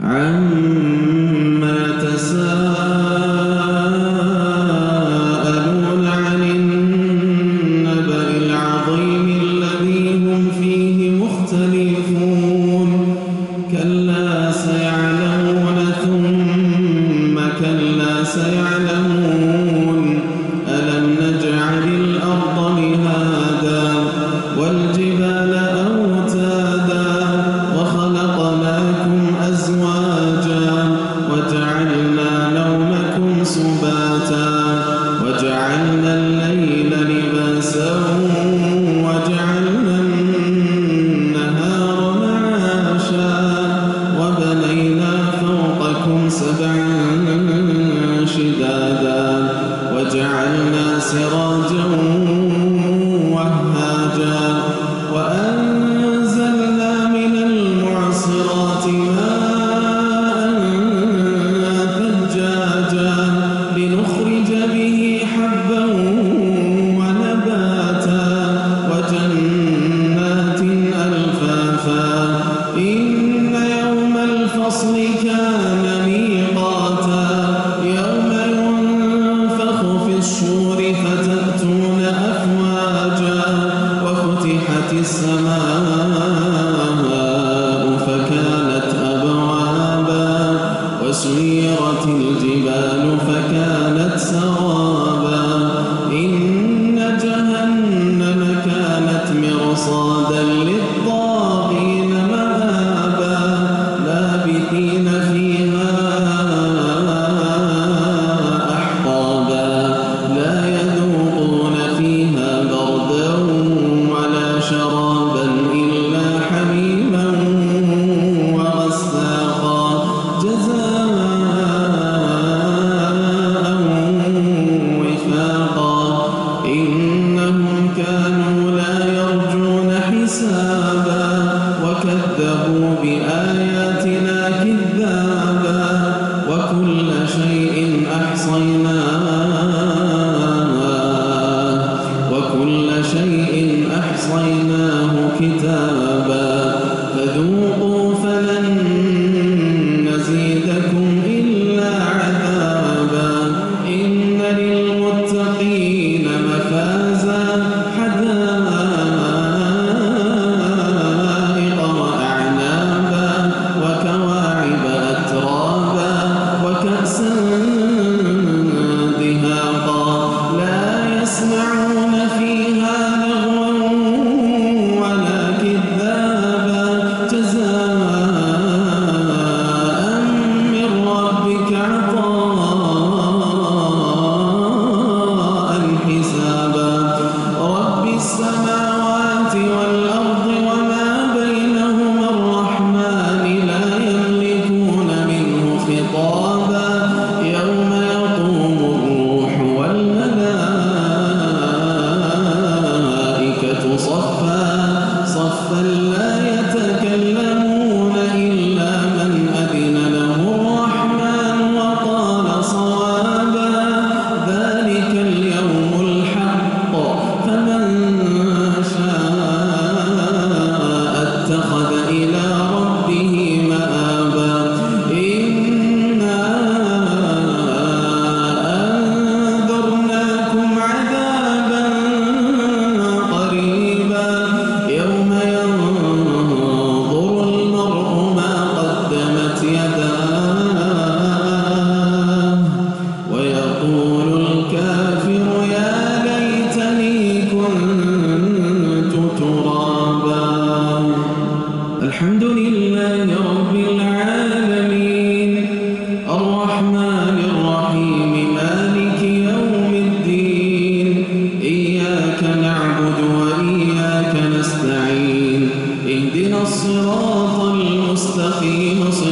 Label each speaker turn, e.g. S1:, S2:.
S1: عما يتساءلون عن النبأ العظيم الذي هم فيه مختلفون كلا سيعلمون ثم كلا سيعلمون ألم نجعل الأرض مهادا والجبال أوتادا وخلقناكم أزواجا وجعلنا نومكم سباتا وجعلنا الليل لباسا وجعلنا النهار معاشا وبنينا فوقكم سبعا شدادا وجعلنا سراجا وهاجا وأنزلنا من المعصرات ماء ثجاجا لنخرج به حبا ونباتا وجنات ألفافا إن يوم الفصل كان ميقاتا يوم ينفخ في الصور فتأتون أفواجا وفتحت السماء فكانت أبوابا وسيرت الجبال فكانت سرابا إن جهنم كانت مرصادا للطاغين مآبا لابثين فيها أحقابا لا يذوقون فيها بردا ولا شرابا إلا حميما وغساقا جزاء وفاقا إنهم كانوا لا يرجون حسابا وكذبوا بآياتنا كذابا وكل شيء أحصيناه كتابا فذوقوا فلن نزيدكم إلا عذابا إن للمتقين مفازا حدائق وأعنابا وكواعب أترابا وكأسا دهاقا لا يسمعون فيها لغوا ولا كذابا جزاء من ربك عطاء حسابا رب السماوات والأرض وما بينهما الرحمن لا يملكون منه خطابا يوم يقوم الروح والملائكة صفا صفا لا يتكلمون إلا من أذن له الرحمن وقال صوابا ذلك اليوم الحق فمن شاء اتخذ إلى ربه مآبا إنا أنذرناكم عذابا قريبا يوم ينظر المرء ما قدمت يداه ويقول الكافر يا ليتني كنت ترابا الحمد لله رب العالمين الرحمن الرحيم مالك يوم الدين إياك نعبد وإياك نستعين اهدنا الصراط المستقيم